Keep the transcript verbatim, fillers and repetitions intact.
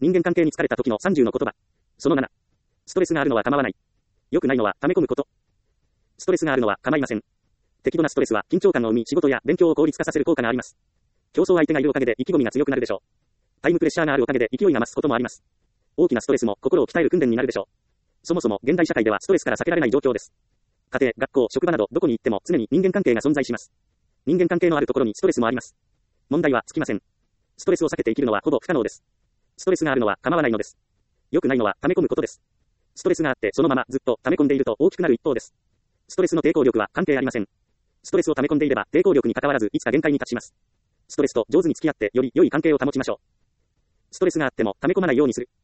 人間関係に疲れた時のさんじゅうの言葉。そのなな。ストレスがあるのは構わない。良くないのは溜め込むこと。ストレスがあるのは構いません。適度なストレスは緊張感を生み仕事や勉強を効率化させる効果があります。競争相手がいるおかげで意気込みが強くなるでしょう。タイムプレッシャーがあるおかげで勢いが増すこともあります。大きなストレスも心を鍛える訓練になるでしょう。そもそも現代社会ではストレスから避けられない状況です。家庭、学校、職場などどこに行っても常に人間関係が存在します。人間関係のあるところにストレスもあります。問題はつきません。ストレスを避けて生きるのはほぼ不可能です。ストレスがあるのは構わないのです。良くないのは溜め込むことです。ストレスがあってそのままずっと溜め込んでいると大きくなる一方です。ストレスの抵抗力は関係ありません。ストレスを溜め込んでいれば抵抗力に関わらずいつか限界に達します。ストレスと上手に付き合ってより良い関係を保ちましょう。ストレスがあっても溜め込まないようにする。